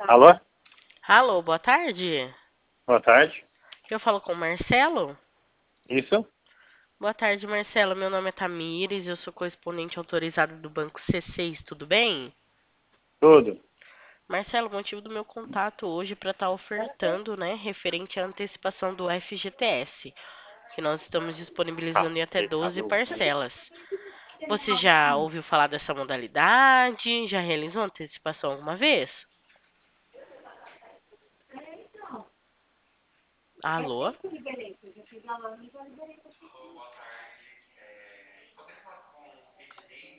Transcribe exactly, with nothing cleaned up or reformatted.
Alô? Alô, boa tarde. Boa tarde. Eu falo com o Marcelo. Isso? Boa tarde, Marcelo. Meu nome é Tamires, eu sou correspondente autorizado do Banco C seis, tudo bem? Tudo. Marcelo, o motivo do meu contato hoje para estar ofertando, né, referente à antecipação do F G T S, que nós estamos Ah, disponibilizando em até doze pecado. parcelas. Você já ouviu falar dessa modalidade? Já realizou antecipação alguma vez? Alô?